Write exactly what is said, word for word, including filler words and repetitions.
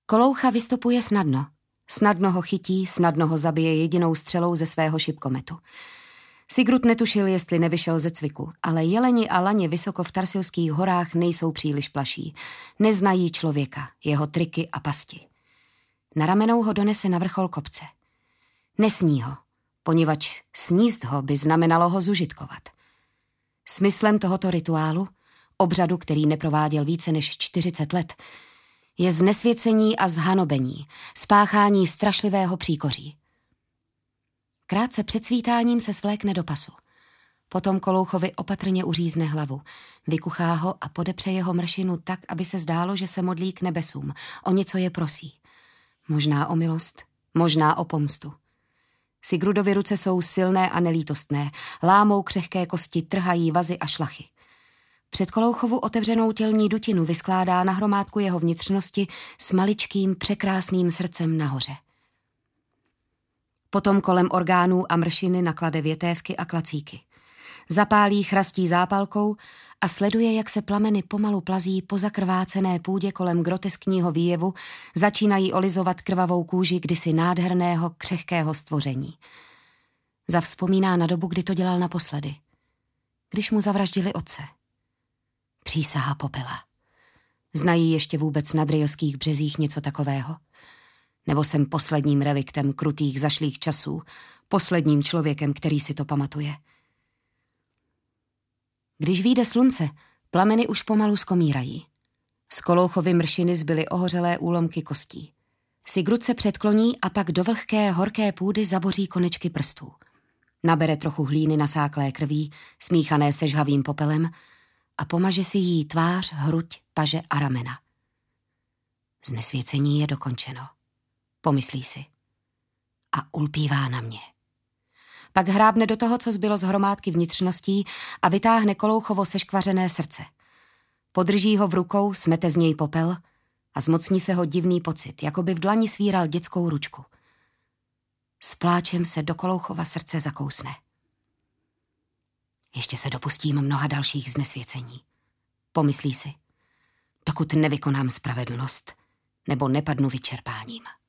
Koloucha vystupuje snadno. Snadno ho chytí, snadno ho zabije jedinou střelou ze svého šipkometu. Sigrud netušil, jestli nevyšel ze cviku, ale jeleni a laně vysoko v Tarsilských horách nejsou příliš plaší. Neznají člověka, jeho triky a pasti. Na ramenou ho donese na vrchol kopce. Nesní ho, poněvadž sníst ho by znamenalo ho zužitkovat. Smyslem tohoto rituálu, obřadu, který neprováděl více než čtyřicet let, je znesvěcení a zhanobení, spáchání strašlivého příkoří. Krátce před svítáním se svlékne do pasu. Potom Kolouchovi opatrně uřízne hlavu, vykuchá ho a podepře jeho mršinu tak, aby se zdálo, že se modlí k nebesům, o něco je prosí. Možná o milost, možná o pomstu. Sigrudovi ruce jsou silné a nelítostné, lámou křehké kosti, trhají vazy a šlachy. Před Kolouchovu otevřenou tělní dutinu vyskládá na hromádku jeho vnitřnosti s maličkým překrásným srdcem nahoře. Potom kolem orgánů a mršiny naklade větévky a klacíky. Zapálí chrastí zápalkou a sleduje, jak se plameny pomalu plazí po zakrvácené půdě kolem groteskního výjevu, začínají olizovat krvavou kůži kdysi nádherného, křehkého stvoření. Zavzpomíná na dobu, kdy to dělal naposledy. Když mu zavraždili otce. Přísaha popela. Znají ještě vůbec na Drejovských březích něco takového? Nebo jsem posledním reliktem krutých zašlých časů, posledním člověkem, který si to pamatuje? Když vyjde slunce, plameny už pomalu skomírají. Z Koloukhovy mršiny zbyly ohořelé úlomky kostí. Sigrud se předkloní a pak do vlhké, horké půdy zaboří konečky prstů. Nabere trochu hlíny nasáklé krví, smíchané se žhavým popelem, a pomaže si jí tvář, hruď, paže a ramena. Znesvěcení je dokončeno. Pomyslí si. A ulpívá na mě. Pak hrábne do toho, co zbylo z hromádky vnitřností a vytáhne Kolouchovo seškvařené srdce. Podrží ho v rukou, smete z něj popel a zmocní se ho divný pocit, jako by v dlani svíral dětskou ručku. S pláčem se do Kolouchova srdce zakousne. Ještě se dopustím mnoha dalších znesvěcení. Pomyslí si, dokud nevykonám spravedlnost nebo nepadnu vyčerpáním.